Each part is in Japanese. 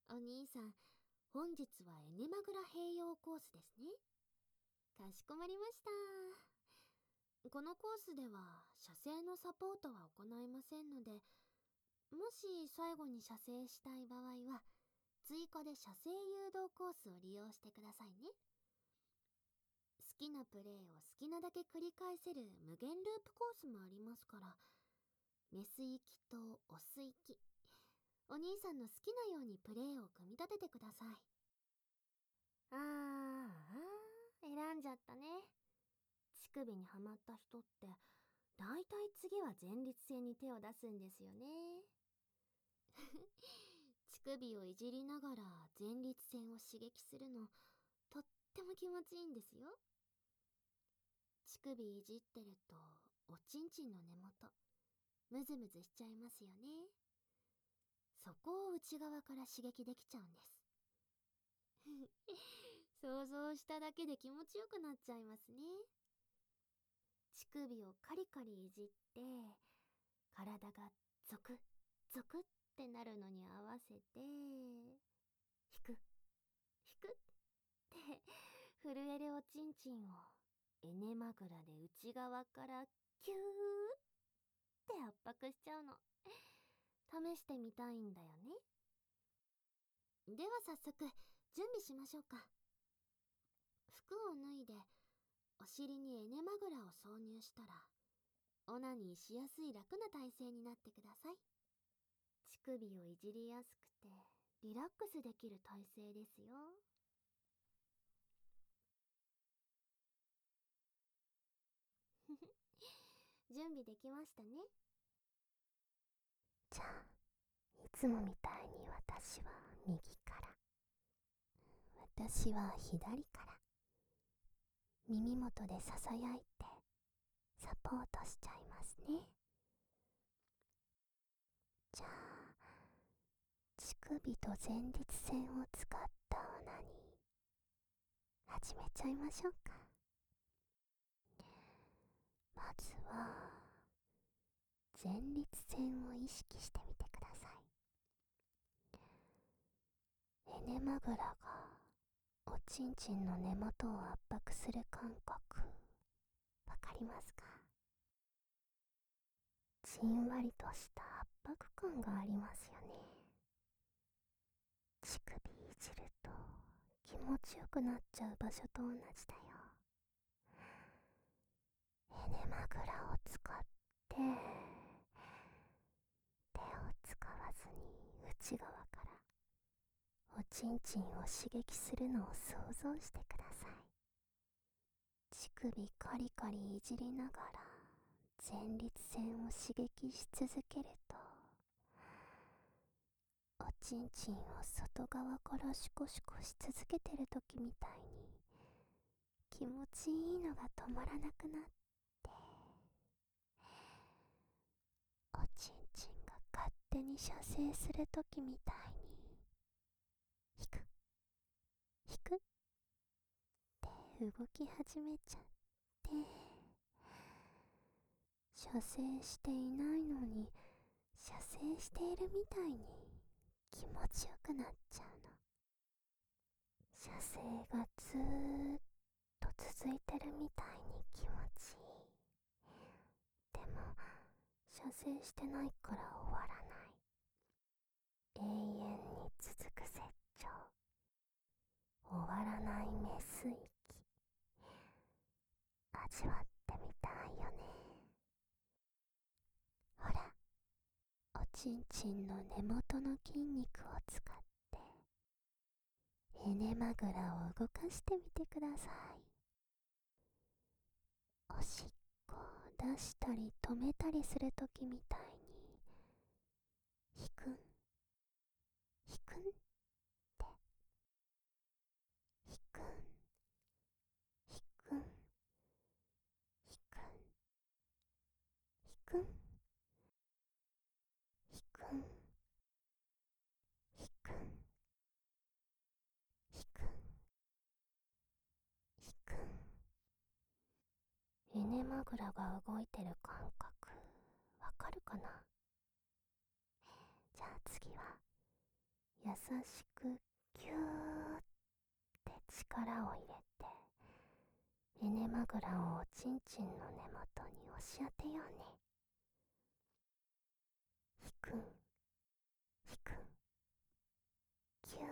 お兄さん、本日はエネマグラ併用コースですね。かしこまりました。このコースでは射精のサポートは行いませんので、もし最後に射精したい場合は追加で射精誘導コースを利用してくださいね。好きなプレイを好きなだけ繰り返せる無限ループコースもありますから、メス域とオス域、お兄さんの好きなようにプレイを組み立ててください。選んじゃったね。乳首にはまった人ってだいたい次は前立腺に手を出すんですよね。乳首をいじりながら前立腺を刺激するの、とっても気持ちいいんですよ。乳首いじってるとおちんちんの根元ムズムズしちゃいますよね。そこを内側から刺激できちゃうんです。想像しただけで気持ちよくなっちゃいますね。乳首をカリカリいじって体がゾクゾクってなるのに合わせて引く引くって震えるおちんちんをエネマグラで内側からキューって圧迫しちゃうの。試してみたいんだよね。では早速準備しましょうか。服を脱いでお尻にエネマグラを挿入したらオナニーしやすい楽な体勢になってください。乳首をいじりやすくてリラックスできる体勢ですよ。準備できましたね。 じゃあ、いつもみたいに私は右から、私は左から、耳元でささやいてサポートしちゃいますね。じゃあ、乳首と前立腺を使ったオナニー始めちゃいましょうか。まずは前立腺を意識してみてください。エネマグラがおちんちんの根元を圧迫する感覚、わかりますか？じんわりとした圧迫感がありますよね。乳首いじると気持ちよくなっちゃう場所と同じだよ。エネマグラを使って手を使わずに内側からおちんちんを刺激するのを想像してください。乳首カリカリいじりながら前立腺を刺激し続けると、おちんちんを外側からシコシコし続けてる時みたいに気持ちいいのが止まらなくなって、おちんちんが勝手に射精する時みたいに引く引くって動き始めちゃって、射精していないのに射精しているみたいに気持ちよくなっちゃうの。射精がずーっと続いてるみたいに気持ちいい。でも射精してないから終わらない。永遠に続く絶頂、終わらないメス息、味わってみたいよね。ほら、おちんちんの根元の筋肉を使ってエネマグラを動かしてみてください。おしっこを出したり止めたりするときみたいに引くん引くんって引くん引くん引くん引くん引くん引くん引くん引くん。エネマグラが動いてる感覚わかるかな？じゃあ次は優しくギューって力を入れて、エネマグラをおちんちんの根元に押し当てようね。ひくんひくんギュー、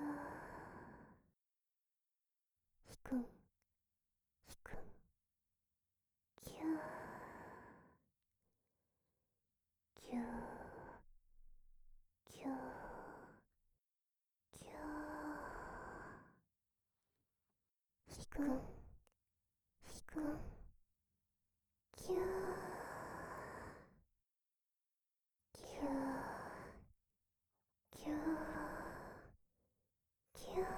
ひくんひくんギュー、ギューギューギュー、ひくんひくんギューギューギューギュー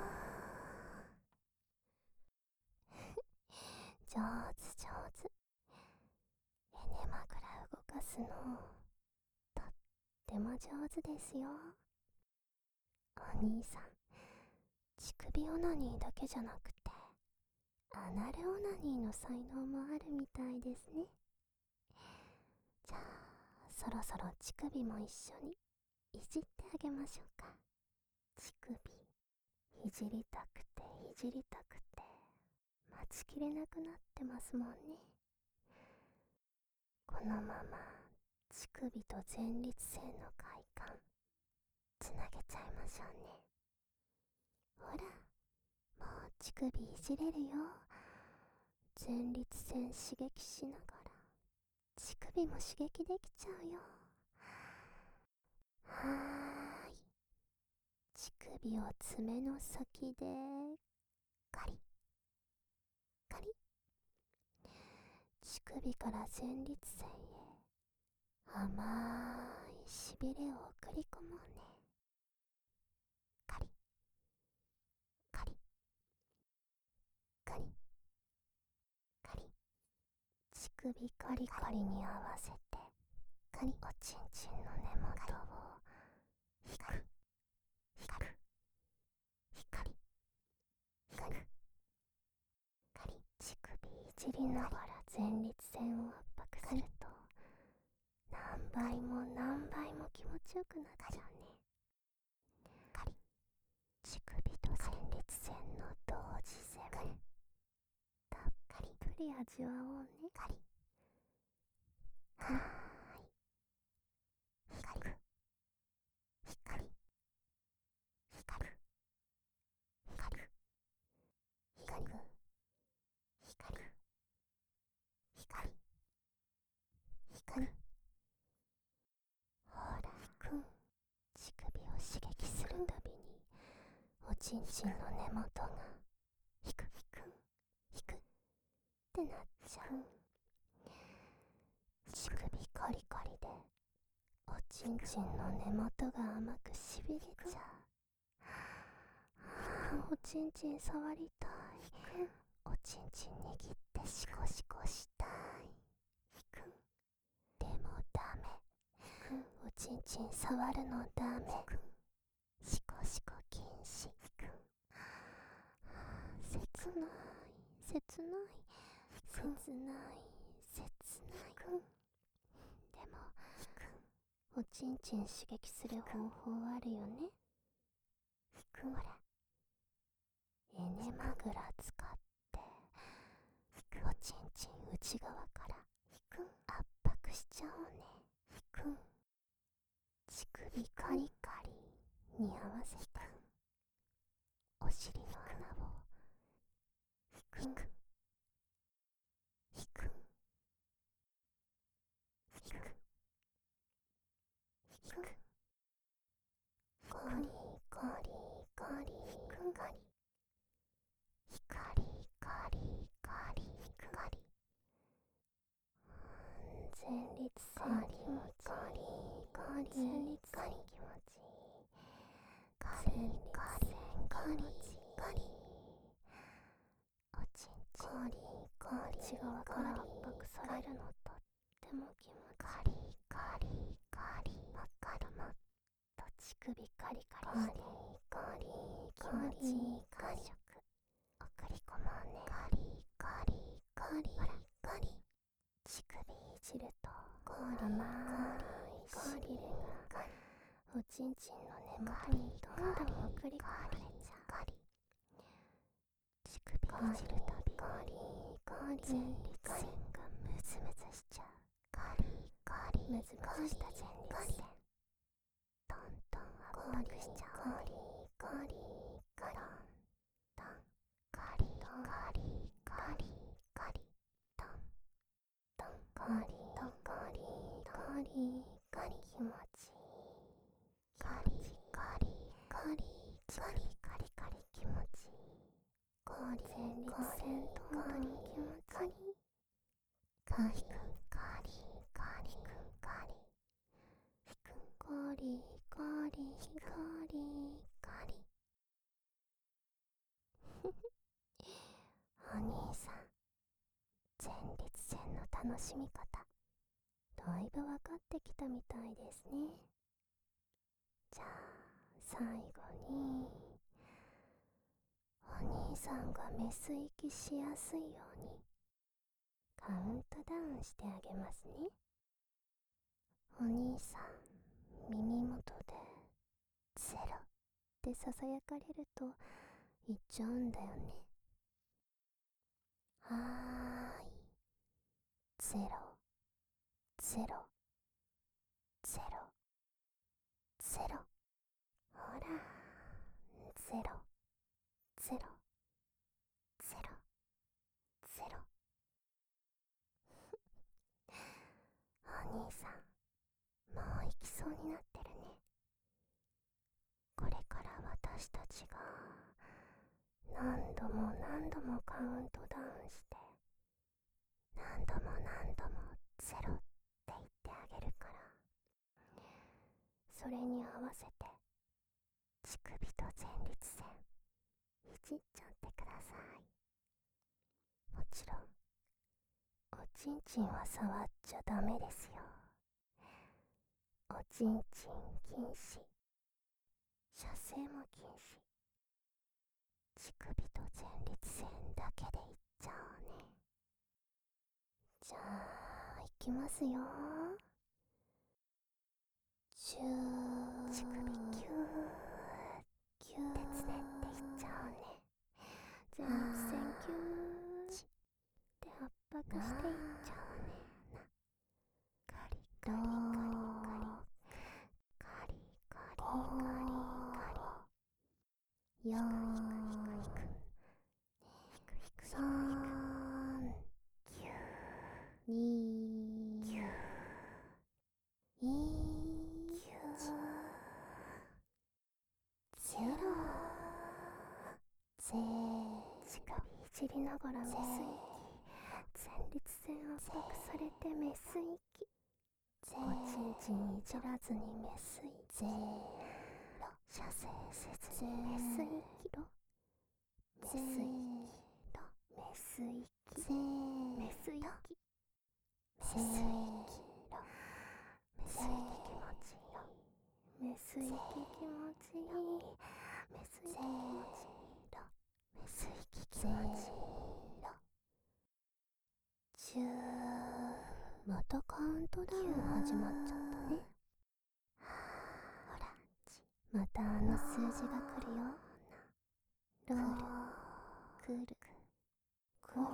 上手上手。エネマグラ動かすのとっても上手ですよ。お兄さん、乳首オナニーだけじゃなくてアナルオナニーの才能もあるみたいですね。じゃあそろそろ乳首も一緒にいじってあげましょうか。乳首いじりたくていじりたくて待ちきれなくなってますもんね。このまま乳首と前立腺の快感つなげちゃいましょうね。ほら、もう乳首いじれるよ。前立腺刺激しながら乳首も刺激できちゃうよ。はーい。乳首を爪の先でカリカリ、乳首から前立腺へ甘いしびれを送り込もうね。カリカリカリカリ、乳首カリカリに合わせてカリ、おちんちんの根元を光る光る光り光るカリ、乳首いじりながら前立腺を圧迫すると何倍も何倍も気持ちよくなっちゃうね。カリ、乳首と前立腺の同時性をたっぷり味わおうね。カリ、はーい。光る光る光る光る光る光る光る光る。ほらくん、乳首を刺激するたびにおちんちんの根元がひくひくひくってなっちゃう。乳首カリカリでおちんちんの根元が甘くしびれちゃう。おちんちん触りたい。おちんちん握ってシコシコしたい。でもダメ。おちんちん触るのダメ。シコシコ禁止。切ない切ない切ない切ない。でもおちんちん刺激する方法あるよね。ほら、エネマグラ使っておちんちん内側から圧迫しちゃおうね。乳首カリカリに合わせてお尻の穴を引く引く引く引く、コリコリコリコリ、光カリカリカリ、前立腺気持ちいい。前立腺気持ちいい。カリカリカリカリ、おちんちん内側から圧迫されるのとっても気持ちいい。カリカリカリ、もっともっと乳首カリカリしてカリカリ気持ちいい感触送り込もうね。カリカリカリ、ほらカリ、乳首いじると甘いしびれがおちんちんの根元にどんどん送り込まれちゃう。乳首いじるたび前立腺がムズムズしちゃう。ムズムズした前立腺トントン圧迫しちゃう。トントンカリカリトントンカリカリトントンカリカリカリカリ気持ちいい。カリカリカリカリカリカリ気持ちいい。前立腺トントン気持ちいい。カリくんカリカリくんカリひくんカリカリカリカリお兄さん、前立腺の楽しみ方だいぶ分かってきたみたいですね。じゃあ最後にお兄さんがメス息しやすいようにカウントダウンしてあげますね。お兄さん、耳元でゼロってささやかれると言っちゃうんだよね。はーい、ゼロゼロゼロゼロ、ほらゼロゼロゼロゼロ。お兄さん、もう行きそうになってるね。これから私たちが何度も何度もカウントダウンして何度も何度もゼロって言ってあげるから、それに合わせて乳首と前立腺いじっちゃってください。もちろんおちんちんは触っちゃダメですよ。おちんちん禁止、射精も禁止。乳首と前立腺だけでいっちゃおうね。じゃあいきますよ。乳首キューキューってつねっていっちゃおうね。前立腺キューって圧迫していっちゃおうね。カリカリカリカリカリカリカリカリ、よーい3、2、1、ゼロ。乳首いじりながらメス息、前立腺圧迫されてメス息、おちんちんいじらずにメス息、射精せずにメス息ろ、メス息ろ、メス息、メス息、メス息ろ、メス息気持ちいい、メス息気持ちいい、メス息気持ちいいろ、メス息気持ちいいろ。またカウントダウン始まっちゃったね。ほら、またあの数字が来るよ。くるくるくる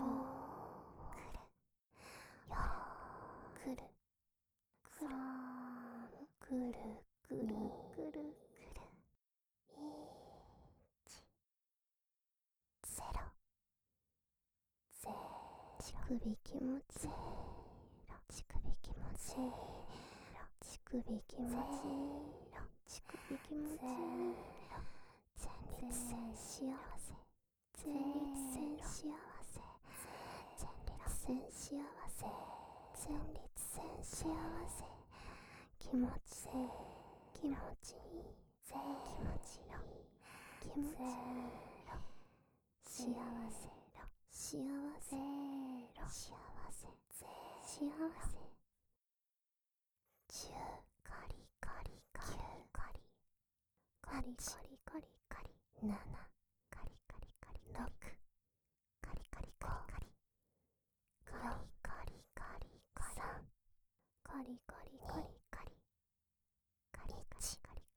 くるくるくるくるくるくるくるゼロ乳首気持ちいい、乳首気持ちいい、乳首気持ちいい、乳首気持ちいい、前立腺幸せ、前立腺幸せ、前立腺幸せ、前立腺幸せ、気持ちいい気持ちいい、気持ちいい気持ちいい、幸せ幸せ幸せ幸せ、チューカリカリカリカリカリカリカリカリ7カリカリカリ6カリカリカリカリカリカリカリ3カリカリカリカリカリカリカリカリ